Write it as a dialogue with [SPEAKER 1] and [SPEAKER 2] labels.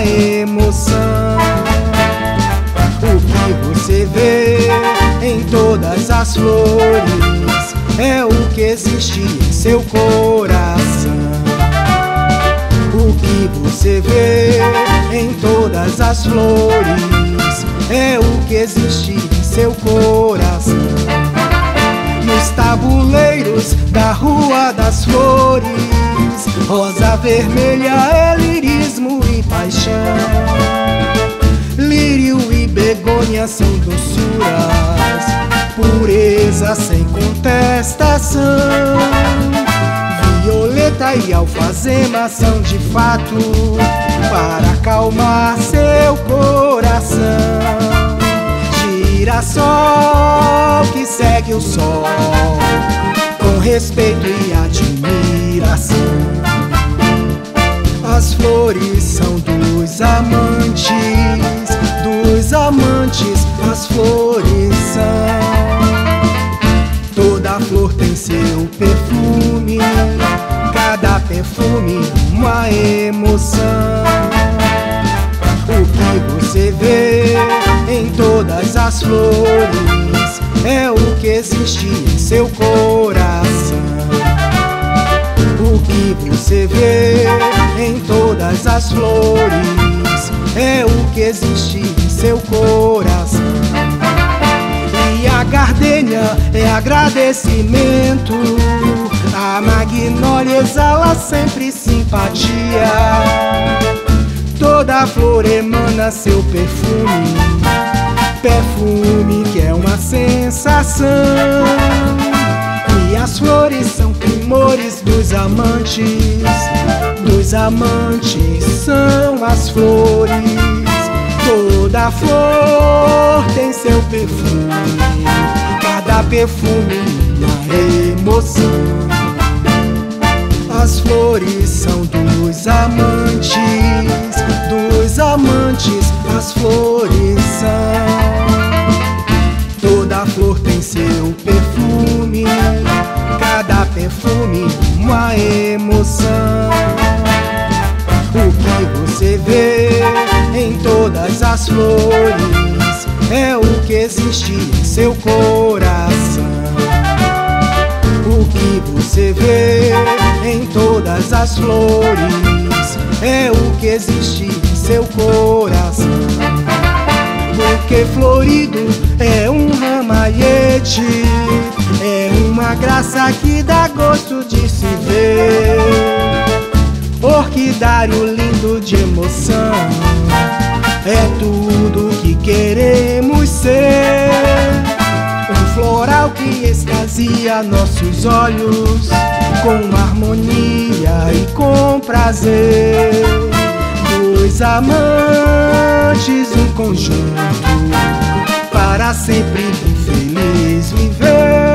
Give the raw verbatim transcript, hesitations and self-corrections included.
[SPEAKER 1] emoção. O que você vê em todas as flores é o que existe em seu coração. O que você vê em todas as flores é o que existe em seu coração. Nos tabuleiros da Rua das Flores, rosa vermelha é lirismo e paixão. Lírio e begônia são doçuras, pureza sem contestação. Violeta e alfazema são de fato para acalmar seu coração. Girassol que segue o sol com respeito e admiração. As flores são dos amantes, dos amantes as flores são. Toda flor tem seu perfume, cada perfume uma emoção. O que você vê em todas as flores é o que existe em seu coração. O que você vê em todas as flores é o que existe em seu coração. E a gardênia é agradecimento, a magnólia exala sempre simpatia. Toda flor emana seu perfume, perfume que é uma sensação. E as flores são primores dos amantes, dos amantes são as flores. Toda flor tem seu perfume, cada perfume uma emoção. As flores são dos amantes, dos amantes as flores são. Toda flor tem seu perfume, cada perfume uma emoção. O que você vê em todas as flores é o que existe em seu coração. O que você vê em todas as flores é o que existe em seu coração. Porque florido é um ramalhete, é uma graça que dá gosto de se ver. Orquidário lindo de emoção, é tudo que queremos ser. Um floral que extasia nossos olhos com harmonia e com prazer. Dois amantes, um conjunto para sempre bem feliz viver.